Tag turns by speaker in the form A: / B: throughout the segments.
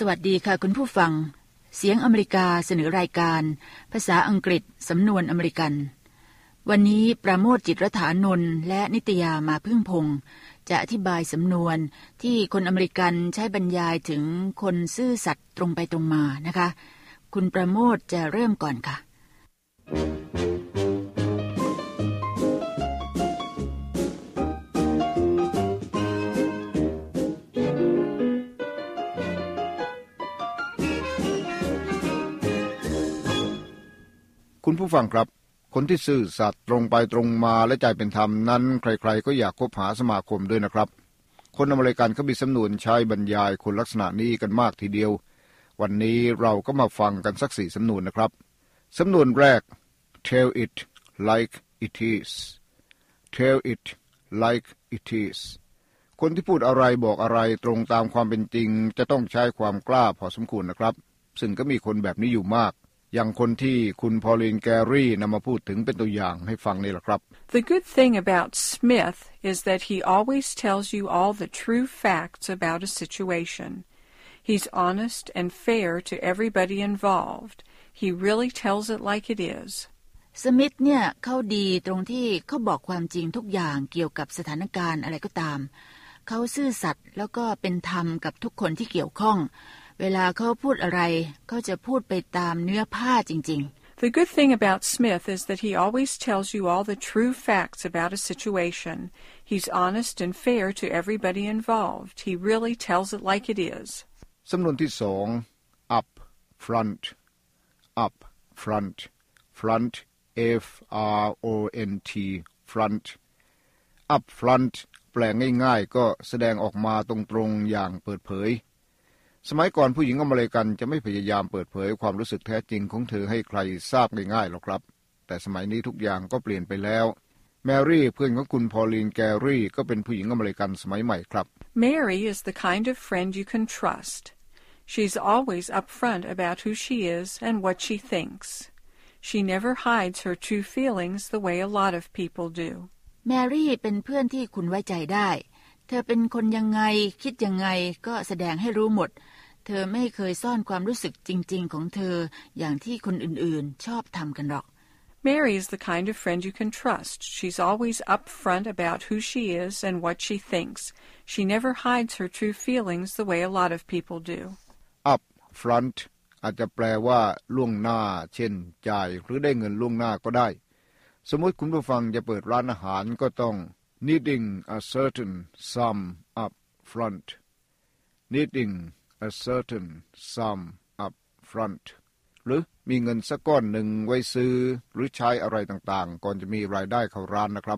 A: วัสดีค่ะคุณผู้ฟังเสียงอเมริกาเสนอรายการภาษาอังกฤษสำนวนอเมริกันวันนี้ประโมทจิตรฐานนท์และนิตยามาพึ่งพงศ์จะอธิบายสำนวนที่คนอเมริกันใช้บรรยายถึงคนซื่อสัตย์ตรงไปตรงมานะคะคุณประโมทจะเริ่มก่อนค่ะ
B: คุณผู้ฟังครับคนที่ซื่อสัตย์ตรงไปตรงมาและใจเป็นธรรมนั้นใครๆก็อยากคบหาสมาคมด้วยนะครับคนอเมริกันเขามีสำนวนใช้บรรยายคนลักษณะนี้กันมากทีเดียววันนี้เราก็มาฟังกันสัก4สำนวนนะครับสำนวนแรก tell it like it is tell it like it is คนที่พูดอะไรบอกอะไรตรงตามความเป็นจริงจะต้องใช้ความกล้าพอสมควรนะครับซึ่งก็มีคนแบบนี้อยู่มากอย่างคนที่คุณพอลินแกรี่นำมาพูดถึงเป็นตัวอย่างให้ฟังนี่แหละครับ
C: The good thing about Smith is that he always tells you all the true facts about a situation. He's honest and fair to everybody involved. He really tells it like it is.
A: สมิธเนี่ยเขาดีตรงที่เขาบอกความจริงทุกอย่างเกี่ยวกับสถานการณ์อะไรก็ตามเขาซื่อสัตย์แล้วก็เป็นธรรมกับทุกคนที่เกี่ยวข้องเวลาเขาพูดอะไรเขาจะพูดไปตามเนื้อผ้าจริงๆ
C: The good thing about Smith is that he always tells you all the true facts about a situation. He's honest and fair to everybody involved. He really tells it like it is.
B: สำนวนที่2 up front up front front f r o n t front up front แปลง่ายๆก็แสดงออกมาตรงๆอย่างเปิดเผยสมัยก่อนผู้หญิงอเมริกันจะไม่พยายามเปิดเผยความรู้สึกแท้จริงของเธอให้ใครทราบง่ายๆหรอกครับแต่สมัยนี้ทุกอย่างก็เปลี่ยนไปแล้วแมรี่เพื่อนของคุณพอลินแกรี่ก็เป็นผู้หญิงอเมริกันสมัยใหม่ครับ
C: Mary is the kind of friend you can trust. She's always upfront about who she is and what she thinks. She never hides her true feelings the way a lot of people do.
A: แมรี่เป็นเพื่อนที่คุณไว้ใจได้เธอเป็นคนยังไงคิดยังไงก็แสดงให้รู้หมดเธอไม่เคยซ่อนความรู้สึกจริงๆของเธออย่างที่คนอื่นๆชอบทำกันหรอก
C: Mary is the kind of friend you can trust. She's always upfront about who she is and what she thinks. She never hides her true feelings the way a lot of people do.
B: up front อาจจะแปลว่าล่วงหน้าเช่นจ่ายหรือได้เงินล่วงหน้าก็ได้สมมติคุณผู้ฟังจะเปิดร้านอาหารก็ต้อง needing a certain sum up front needing a certain sum up front หรือมีเงินสักก้อนหนึ่งไว้ซื้อหรือใช้อะไรต่างๆก่อนจะมีรายได้เข้าร้านนะครับ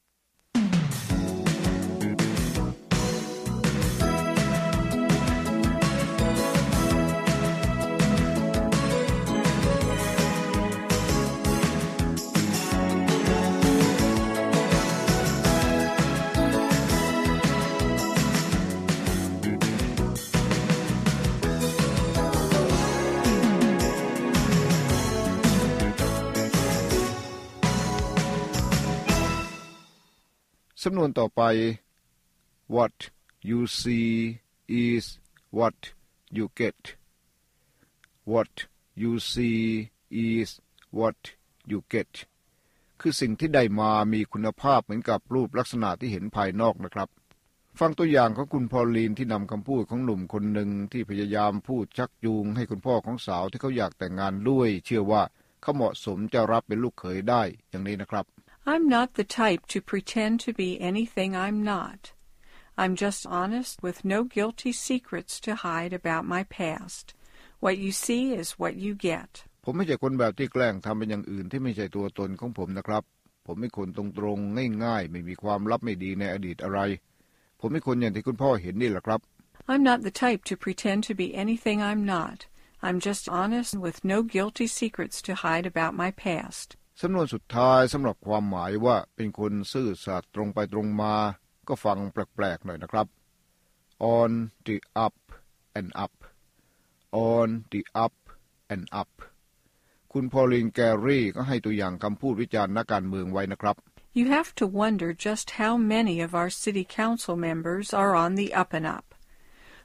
B: สำนวนต่อไป What you see is what you get What you see is what you get คือสิ่งที่ได้มามีคุณภาพเหมือนกับรูปลักษณะที่เห็นภายนอกนะครับฟังตัวอย่างของคุณพอลลีนที่นำคำพูดของหนุ่มคนหนึ่งที่พยายามพูดชักจูงให้คุณพ่อของสาวที่เขาอยากแต่งงานด้วยเชื่อว่าเขาเหมาะสมจะรับเป็นลูกเขยได้อย่างนี้นะครับ
C: I'm not the type to pretend to be anything I'm not. I'm just honest with no guilty secrets to hide about my past. What you see is what you get.
B: ผมไม่ใช่คนแบบที่แกล้งทำเป็นอย่างอื่นที่ไม่ใช่ตัวตนของผมนะครับผมเป็นคนตรงๆง่ายๆไม่มีความลับไม่ดีในอดีตอะไรผมเป็นคนอย่างที่คุณพ่อเห็นนี่แหละครับ
C: I'm not the type to pretend to be anything I'm not. I'm just honest with no guilty secrets to hide about my past.
B: สำนวนสุดท้ายสำหรับความหมายว่าเป็นคนซื่อสัตย์ตรงไปตรงมาก็ฟังแปลกๆหน่อยนะครับ on the up and up on the up and up คุณพอลินแกรี่ก็ให้ตัวอย่างคำพูดวิจารณ์นักการเมืองไว้นะครับ
C: You have to wonder just how many of our city council members are on the up and up.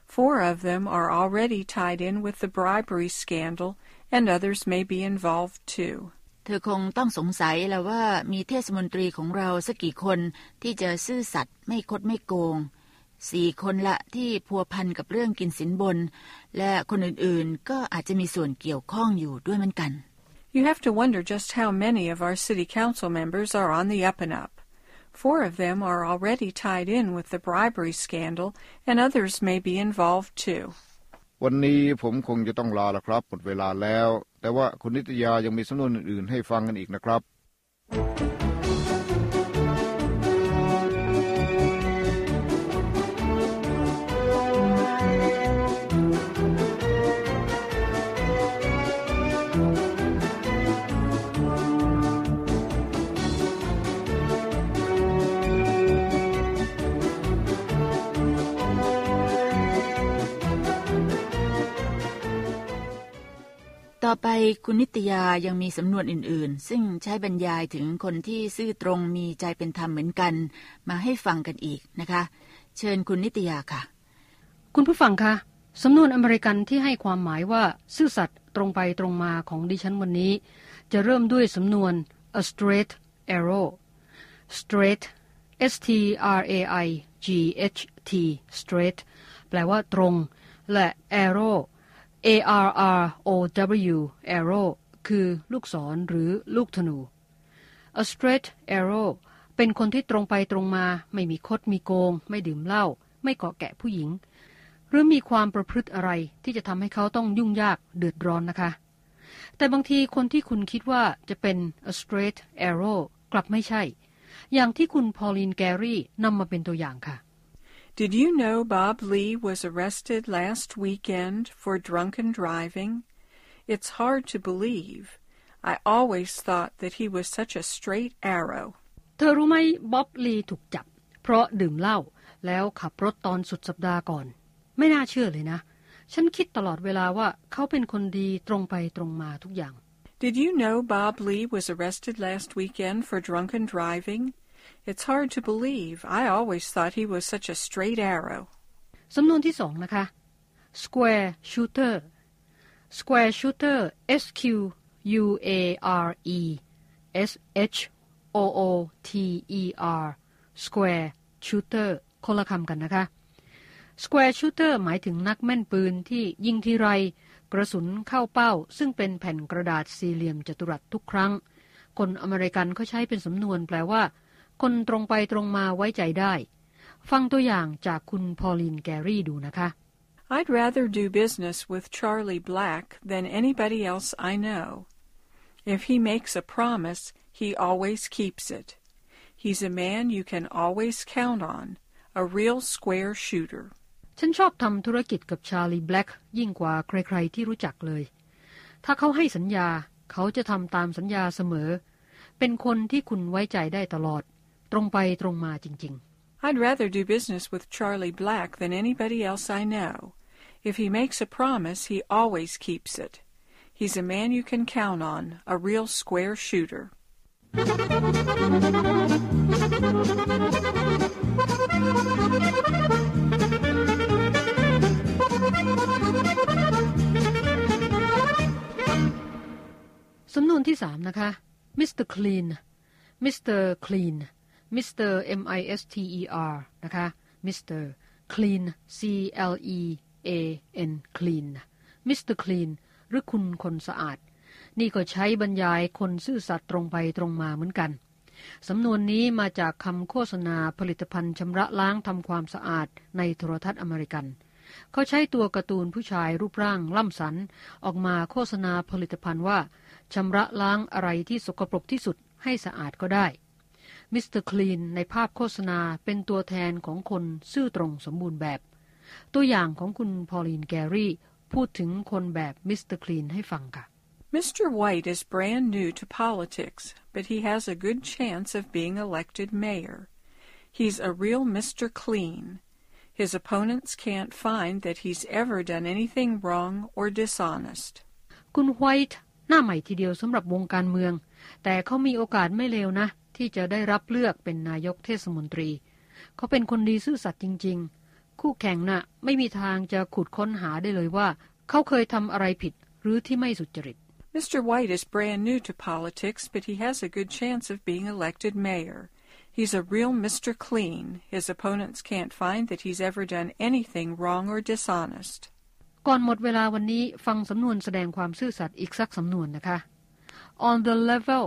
C: 4 of them are already tied in with the bribery scandal, and others may be involved too.
A: เธอคงต้องสงสัยแล้วว่ามีเทศมนตรีของเราสักกี่คนที่จะซื่อสัตย์ไม่คดไม่โกง4 คนละที่พัวพันกับเรื่องกินสินบนและคนอื่นๆก็อาจจะมีส่วนเกี่ยวข้องอยู่ด้วยเหมือนกัน
C: You have to wonder just how many of our city council members are on the up and up. 4 of them are already tied in with the bribery scandal, and others may be involved too.
B: วันนี้ผมคงจะต้องลาแล้วครับหมดเวลาแล้วแต่ว่าคุณนิตยายังมีสำนวนอื่นๆให้ฟังกันอีกนะครับ
A: ต่อไปคุณนิตยายังมีสำนวนอื่นๆซึ่งใช้บรรยายถึงคนที่ซื่อตรงมีใจเป็นธรรมเหมือนกันมาให้ฟังกันอีกนะคะเชิญคุณนิตยาค่ะ
D: คุณผู้ฟังคะสำนวนอเมริกันที่ให้ความหมายว่าซื่อสัตย์ตรงไปตรงมาของดิฉันวันนี้จะเริ่มด้วยสำนวน a straight arrow straight s t r a i g h t straight แปลว่าตรงและ arrow A R R O W arrow คือลูกศรหรือลูกธนู A straight arrow เป็นคนที่ตรงไปตรงมาไม่มีคดมีโกงไม่ดื่มเหล้าไม่เกาะแกะผู้หญิงหรือมีความประพฤติอะไรที่จะทำให้เขาต้องยุ่งยากเดือดร้อนนะคะแต่บางทีคนที่คุณคิดว่าจะเป็น A straight arrow กลับไม่ใช่อย่างที่คุณพอลลีนแกรี่นำมาเป็นตัวอย่างค่ะ
C: Did you know Bob Lee was arrested last weekend for drunken driving? It's hard to believe. I always thought that he was such a straight arrow.
D: เธอรู้ไหมบ๊อบลีถูกจับเพราะดื่มเหล้าแล้วขับรถตอนสุดสัปดาห์ก่อนไม่น่าเชื่อเลยนะฉันคิดตลอดเวลาว่าเขาเป็นคนดีตรงไปตรงมาทุกอย่าง
C: Did you know Bob Lee was arrested last weekend for drunken driving?It's hard to believe. I always thought he was such a straight arrow.
D: สำนวนที่2นะคะ square shooter square shooter S Q U A R E S H O O T E R square shooter คนละคำกันนะคะ square shooter หมายถึงนักแม่นปืนที่ยิงทีไรกระสุนเข้าเป้าซึ่งเป็นแผ่นกระดาษสี่เหลี่ยมจัตุรัสทุกครั้งคนอเมริกันเขาใช้เป็นสำนวนแปลว่าคนตรงไปตรงมาไว้ใจได้ฟังตัวอย่างจากคุณพอลลีนแกรี่ดูนะคะ
C: I'd rather do business with Charlie Black than anybody else I know. If he makes a promise, he always keeps it. He's a man you can always count on, a real square shooter.
D: ฉันชอบทำธุรกิจกับชาร์ลีย์แบล็กยิ่งกว่าใครๆที่รู้จักเลยถ้าเขาให้สัญญาเขาจะทำตามสัญญาเสมอเป็นคนที่คุณไว้ใจได้ตลอดตรงไปตรงมาจริงๆ
C: I'd rather do business with Charlie Black than anybody else I know. If he makes a promise, he always keeps it. He's a man you can count on, a real square shooter.
D: สำนวนที่3นะคะ Mr. Clean Mr. Clean Mr. M-I-S-T-E-R นะคะ Mr. Clean C-L-E-A-N Clean Mr. Clean หรือคุณคนสะอาดนี่ก็ใช้บรรยายคนซื่อสัตย์ตรงไปตรงมาเหมือนกันสำนวนนี้มาจากคำโฆษณาผลิตภัณฑ์ชำระล้างทำความสะอาดในโทรทัศน์อเมริกันเขาใช้ตัวการ์ตูนผู้ชายรูปร่างล่ำสันออกมาโฆษณาผลิตภัณฑ์ว่าชำระล้างอะไรที่สกปรกที่สุดให้สะอาดก็ได้มิสเตอร์คลีนในภาพโฆษณาเป็นตัวแทนของคนซื่อตรงสมบูรณ์แบบตัวอย่างของคุณพอลลีนแกรี่พูดถึงคนแบบมิสเตอร์คลีนให้ฟังค่ะ
C: Mr. White is brand new to politics, but he has a good chance of being elected mayor. He's a real Mr. Clean. His opponents can't find that he's ever done anything wrong or dishonest.
D: คุณไวท์หน้าใหม่ทีเดียวสำหรับวงการเมืองแต่เขามีโอกาสไม่เลวนะที่จะได้รับเลือกเป็นนายกเทศมนตรีเขาเป็นคนดีซื่อสัตย์จริงๆคู่แข่งน่ะไม่มีทางจะขุดค้นหาได้เลยว่าเขาเคยทำอะไรผิดหรือที่ไม่สุจริต
C: Mr. White is brand new to politics, but he has a good chance of being elected mayor. He's a real Mr. Clean. His opponents can't find that he's ever done anything wrong or dishonest.
D: ก่อนหมดเวลาวันนี้ฟังสำนวนแสดงความซื่อสัตย์อีกสักสำนวนนะคะ On the level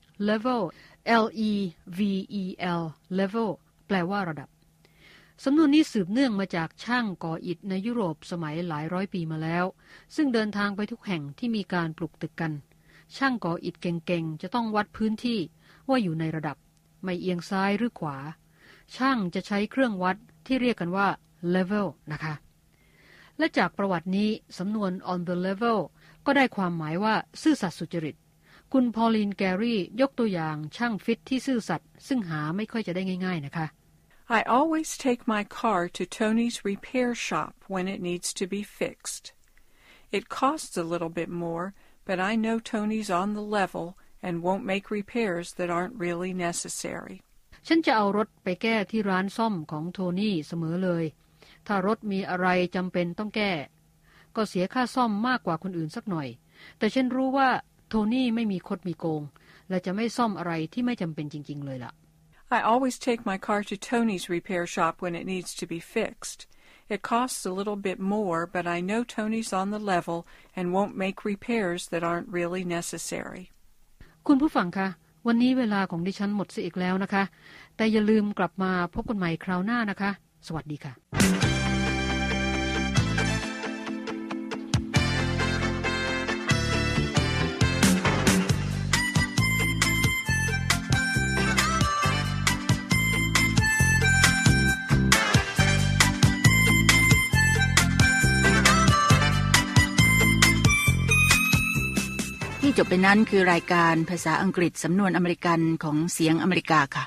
D: L-E-V-E-L level แปลว่าระดับสำนวนนี้สืบเนื่องมาจากช่างก่ออิฐในยุโรปสมัยหลายร้อยปีมาแล้วซึ่งเดินทางไปทุกแห่งที่มีการปลูกตึกกันช่างก่ออิฐเก่งๆจะต้องวัดพื้นที่ว่าอยู่ในระดับไม่เอียงซ้ายหรือขวาช่างจะใช้เครื่องวัดที่เรียกกันว่า level นะคะและจากประวัตินี้สำนวน on the level ก็ได้ความหมายว่าซื่อสัตย์สุจริตคุณพอลินแกรี่ยกตัวอย่างช่างฟิตที่ซื่อสัตย์ซึ่งหาไม่ค่อยจะได้ง่ายๆนะคะ
C: I always take my car to Tony's repair shop when it needs to be fixed. It costs a little bit more, but I know Tony's on the level and won't make repairs that aren't really necessary.
D: ฉันจะเอารถไปแก้ที่ร้านซ่อมของโทนี่เสมอเลยถ้ารถมีอะไรจำเป็นต้องแก้ก็เสียค่าซ่อมมากกว่าคนอื่นสักหน่อยแต่ฉันรู้ว่าโทนี่ไม่มีคดมีโกงและจะไม่ซ่อมอะไรที่ไม่จำเป็นจริงๆเลยล่ะ
C: I always take my car to Tony's repair shop when it needs to be fixed. It costs a little bit more, but I know Tony's on the level and won't make repairs that aren't really necessary.
D: คุณผู้ฟังคะวันนี้เวลาของดิฉันหมดเสียอีกแล้วนะคะแต่อย่าลืมกลับมาพบกันใหม่คราวหน้านะคะสวัสดีค่ะ
A: ที่จบไปนั้นคือรายการภาษาอังกฤษสำนวนอเมริกันของเสียงอเมริกาค่ะ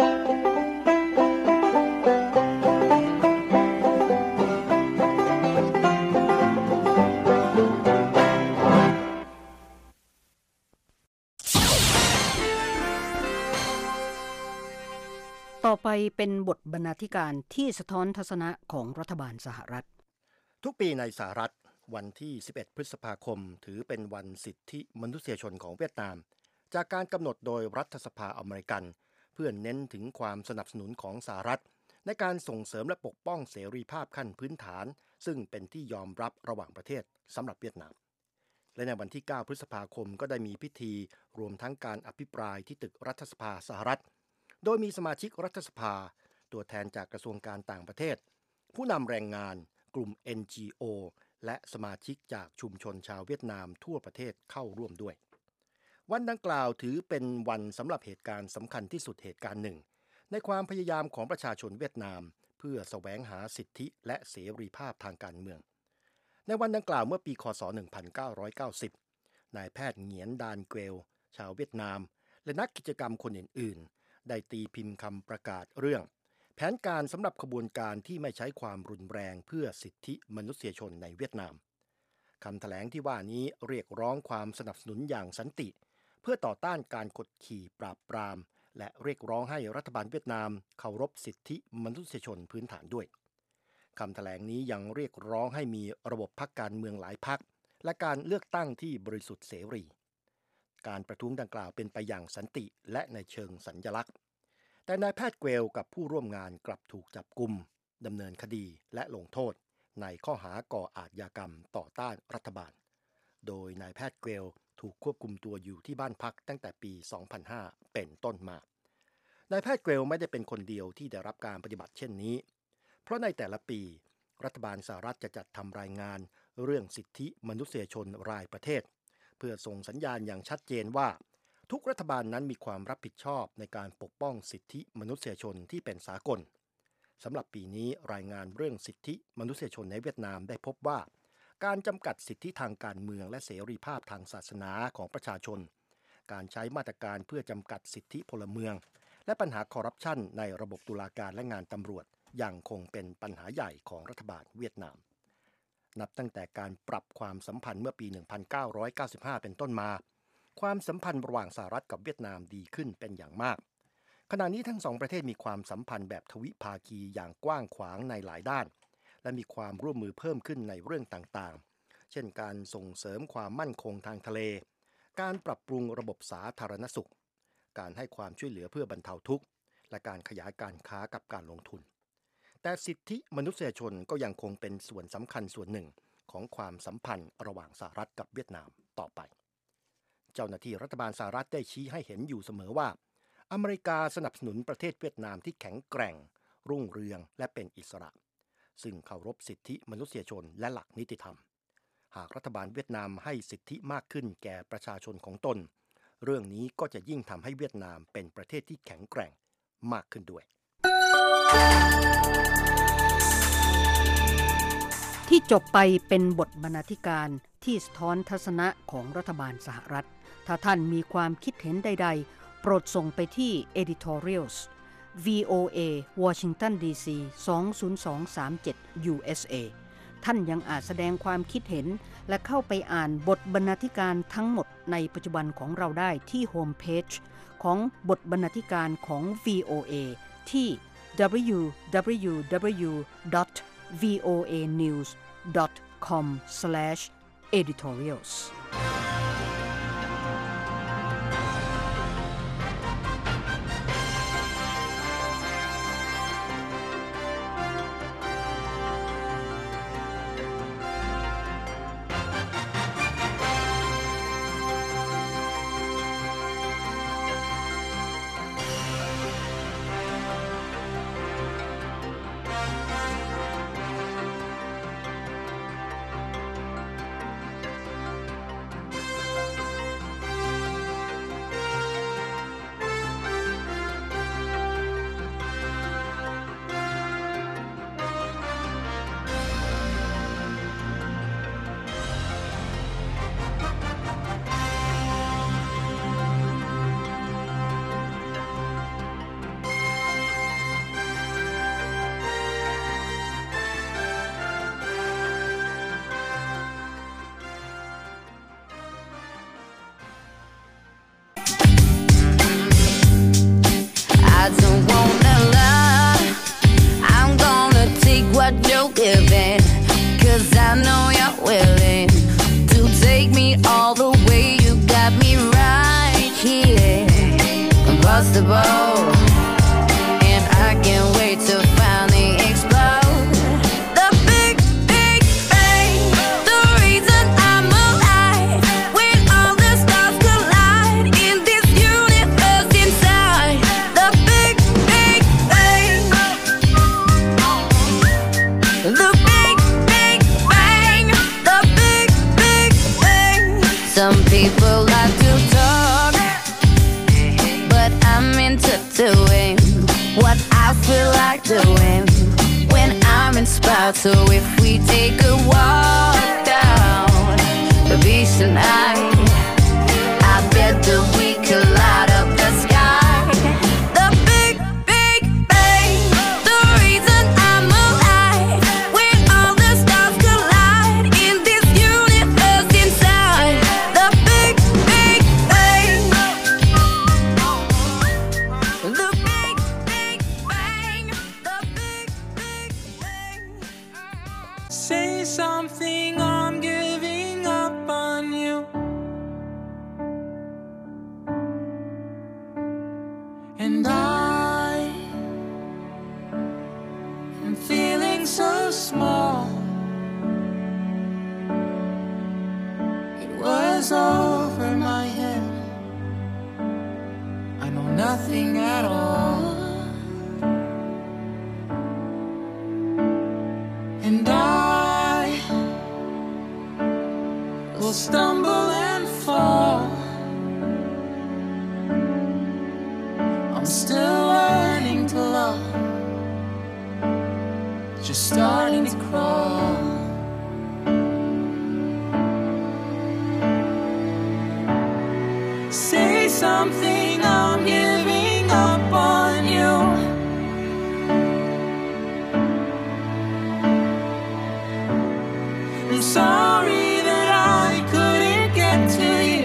D: ต่อไปเป็นบทบรรณาธิการที่สะท้อนทัศนะของรัฐบาลสหรัฐ
E: ทุกปีในสหรัฐวันที่11พฤษภาคมถือเป็นวันสิทธิมนุษยชนของเวียดนามจากการกำหนดโดยรัฐสภาอเมริกันเพื่อเน้นถึงความสนับสนุนของสหรัฐในการส่งเสริมและปกป้องเสรีภาพขั้นพื้นฐานซึ่งเป็นที่ยอมรับระหว่างประเทศสำหรับเวียดนามและในวันที่9พฤษภาคมก็ได้มีพิธีรวมทั้งการอภิปรายที่ตึกรัฐสภาสหรัฐโดยมีสมาชิกรัฐสภาตัวแทนจากกระทรวงการต่างประเทศผู้นำแรงงานกลุ่ม NGO และสมาชิกจากชุมชนชาวเวียดนามทั่วประเทศเข้าร่วมด้วยวันดังกล่าวถือเป็นวันสำหรับเหตุการณ์สำคัญที่สุดเหตุการณ์หนึ่งในความพยายามของประชาชนเวียดนามเพื่อแสวงหาสิทธิและเสรีภาพทางการเมืองในวันดังกล่าวเมื่อปีค.ศ. 1990นายแพทย์เหงียนดานเกวลชาวเวียดนามและนักกิจกรรมคนอื่นๆได้ตีพิมพ์คำประกาศเรื่องแผนการสำหรับขบวนการที่ไม่ใช้ความรุนแรงเพื่อสิทธิมนุษยชนในเวียดนามคำแถลงที่ว่านี้เรียกร้องความสนับสนุนอย่างสันติเพื่อต่อต้านการกดขี่ปราบปรามและเรียกร้องให้รัฐบาลเวียดนามเคารพสิทธิมนุษยชนพื้นฐานด้วยคำแถลงนี้ยังเรียกร้องให้มีระบบพรรคการเมืองหลายพรรคและการเลือกตั้งที่บริสุทธิ์เสรีการประท้วงดังกล่าวเป็นไปอย่างสันติและในเชิงสัญลักษณ์แต่นายแพทย์เกวลกับผู้ร่วมงานกลับถูกจับกุมดำเนินคดีและลงโทษในข้อหาก่ออาชญากรรมต่อต้านรัฐบาลโดยนายแพทย์เกวลถูกควบคุมตัวอยู่ที่บ้านพักตั้งแต่ปี 2005 เป็นต้นมานายแพทย์เกวลไม่ได้เป็นคนเดียวที่ได้รับการปฏิบัติเช่นนี้เพราะในแต่ละปีรัฐบาลสหรัฐจะจัดทำรายงานเรื่องสิทธิมนุษยชนรายประเทศเพื่อส่งสัญญาณอย่างชัดเจนว่าทุกรัฐบาลนั้นมีความรับผิดชอบในการปกป้องสิทธิมนุษยชนที่เป็นสากลสำหรับปีนี้รายงานเรื่องสิทธิมนุษยชนในเวียดนามได้พบว่าการจำกัดสิทธิทางการเมืองและเสรีภาพทางศาสนาของประชาชนการใช้มาตรการเพื่อจำกัดสิทธิพลเมืองและปัญหาคอร์รัปชันในระบบตุลาการและงานตำรวจยังคงเป็นปัญหาใหญ่ของรัฐบาลเวียดนามนับตั้งแต่การปรับความสัมพันธ์เมื่อปี 1995 เป็นต้นมาความสัมพันธ์ระหว่างสหรัฐกับเวียดนามดีขึ้นเป็นอย่างมากขณะนี้ทั้งสองประเทศมีความสัมพันธ์แบบทวิภาคีอย่างกว้างขวางในหลายด้านและมีความร่วมมือเพิ่มขึ้นในเรื่องต่างๆเช่นการส่งเสริมความมั่นคงทางทะเลการปรับปรุงระบบสาธารณสุขการให้ความช่วยเหลือเพื่อบรรเทาทุกข์และการขยายการค้ากับการลงทุนแต่สิทธิมนุษยชนก็ยังคงเป็นส่วนสำคัญส่วนหนึ่งของความสัมพันธ์ระหว่างสหรัฐกับเวียดนามต่อไปเจ้าหน้าที่รัฐบาลสหรัฐได้ชี้ให้เห็นอยู่เสมอว่าอเมริกาสนับสนุนประเทศเวียดนามที่แข็งแกร่งรุ่งเรืองและเป็นอิสระซึ่งเคารพสิทธิมนุษยชนและหลักนิติธรรมหากรัฐบาลเวียดนามให้สิทธิมากขึ้นแก่ประชาชนของตนเรื่องนี้ก็จะยิ่งทำให้เวียดนามเป็นประเทศที่แข็งแกร่งมากขึ้นด้วย
D: ที่จบไปเป็นบทบรรณาธิการที่สะท้อนทัศนะของรัฐบาลสหรัฐถ้าท่านมีความคิดเห็นใดๆโปรดส่งไปที่ editorials VOA Washington DC 20237 USA ท่านยังอาจแสดงความคิดเห็นและเข้าไปอ่านบทบรรณาธิการทั้งหมดในปัจจุบันของเราได้ที่โฮมเพจของบทบรรณาธิการของ VOA ที่ www.voanews.com/editorials
F: You're giving, 'cause I know you're willing to take me all the way. You got me right here, combustible, and I can't wait to finally explode. The big, big bang, the reason I'm alive. When all the stars collide in this universe inside. The big, big bang. The big, big bang, the big, big bang. Some people like to talk, but I'm into doing what I feel like doing when I'm inspired. So if we take a walk down the beach tonight, I bet that we could light up the sky. The big, big bang, the reason I'm alive. When all the stars collide in this universe inside. The big, big bang. The big, big bang. The big, big bang.
G: Say something, I'm giving up on you. And I am feeling so small. It was over my head. I know nothing at all. And I will stumble and fall. I'm still learning to love, just starting to crawl. Say something, I'm giving up on you. I'm sorry that I couldn't get to you.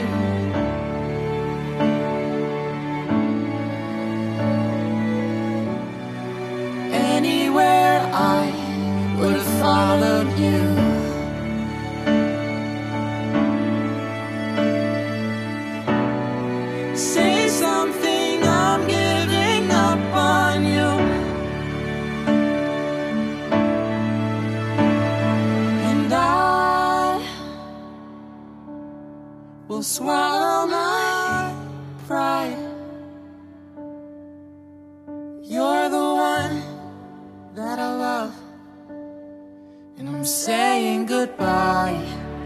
G: Anywhere I would have Say something, I'm giving up on you. And I will swallow my pride. You're the one that I love, and I'm saying goodbye.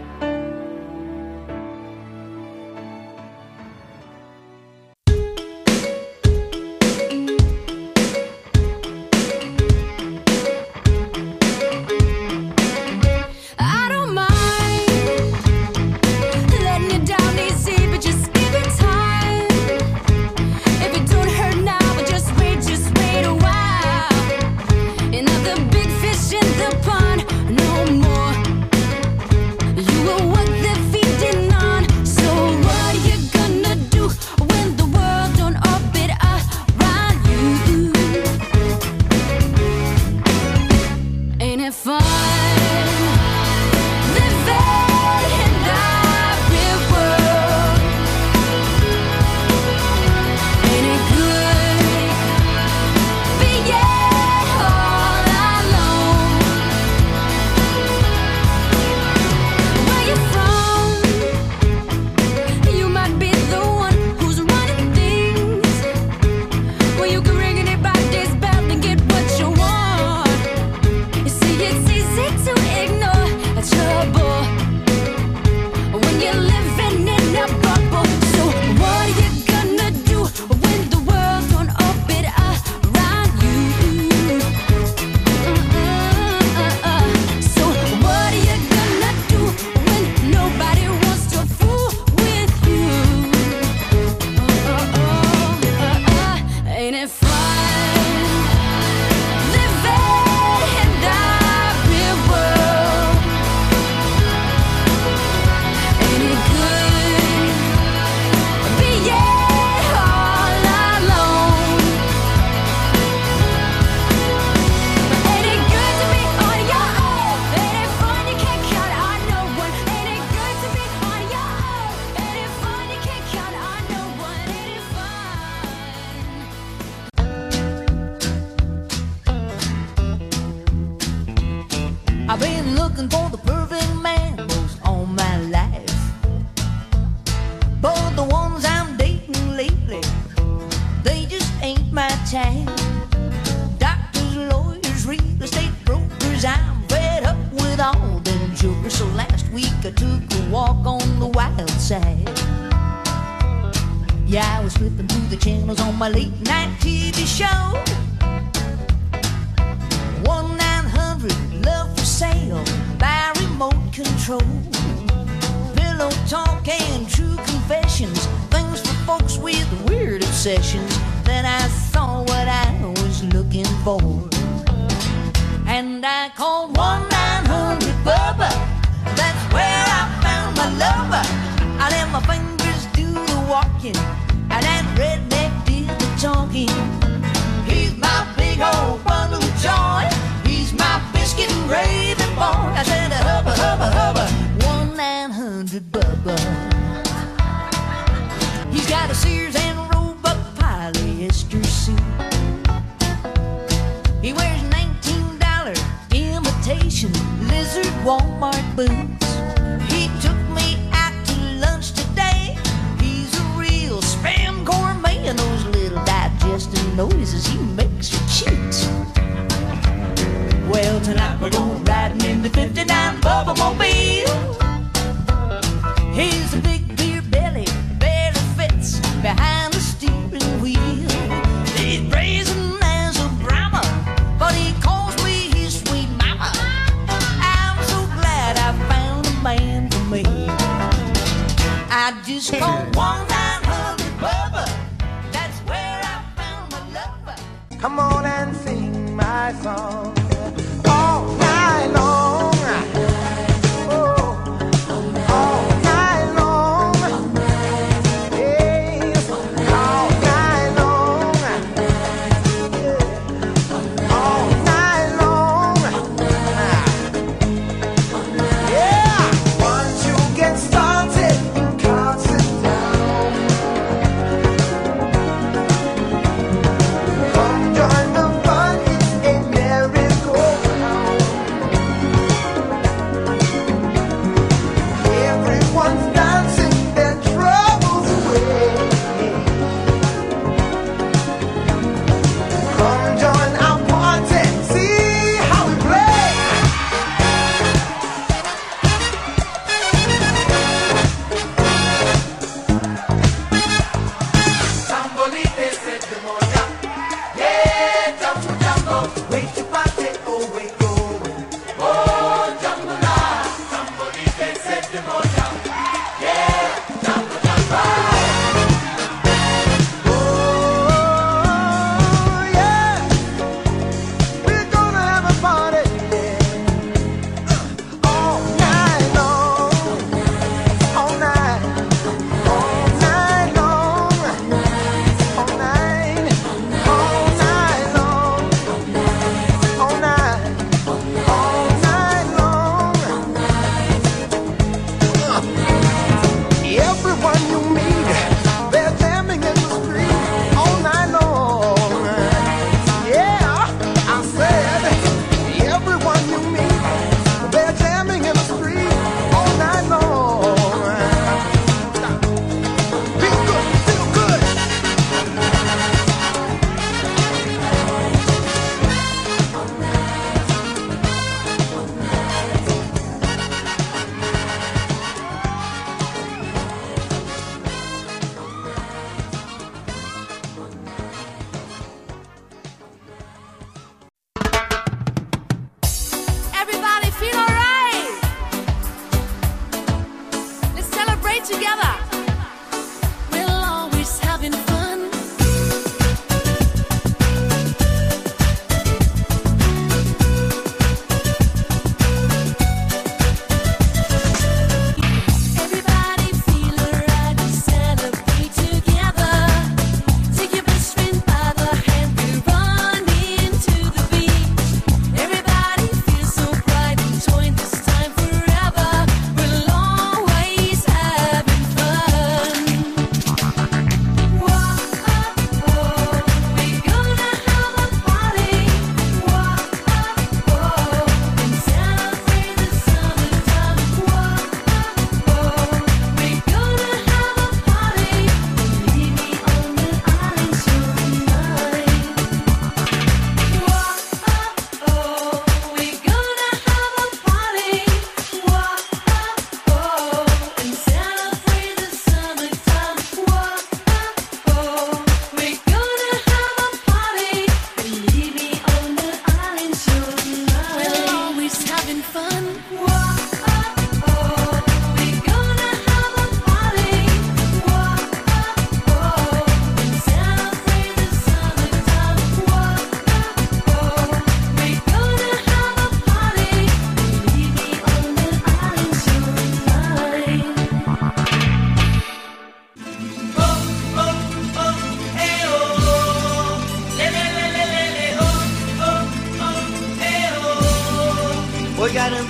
H: I've been looking for the perfect man most all my life, but the ones I'm dating lately, they just ain't my type. Doctors, lawyers, real estate brokers, I'm fed up with all them jokers. So last week I took a walk on the wild side. Yeah, I was flipping through the channels on my late night TV show. 1-900 Love for Sale by remote control. Pillow talk and true confessions, things for folks with weird obsessions. Then I saw what I was looking for, and I called 1-900-BUBBA. That's where I found my lover. I let my fingers do the walking, and that redneck did the talking. He's my big old bundle of joy. He's my biscuit and gravy boy. I said, hubba, hubba, hubba, 1-900-BUBBA. He's got a Sears and Roebuck polyester suit. He wears $19 imitation lizard Walmart boots. He took me out to lunch today. He's a real spam gourmet, and those little digesting noises he makes your cheeks. Well, tonight we're going riding in the 59 Bubba Mobile. He's a big beer belly, barely fits behind the steering wheel. He's brazen as a Brahma, but he calls me his sweet mama. I'm so glad I found a man for me. I just called 1-900-BUBBA. That's where I found my lover.
I: Come on and sing my song all night long. Oh, all night long. Yes, all night long. Yeah, all night long. Yeah, once you get started, you can't sit down.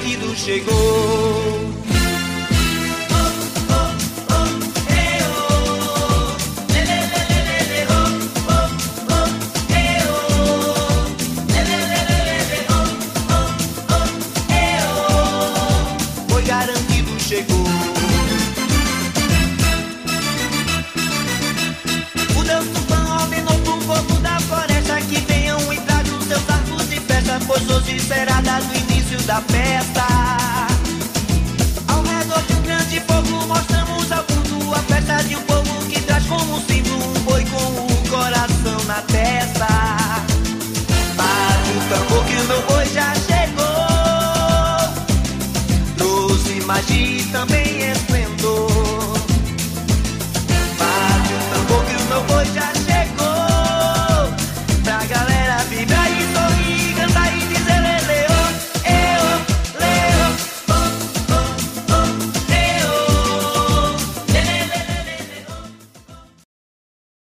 G: garantido chegou. Pois hoje será dado o início da festa.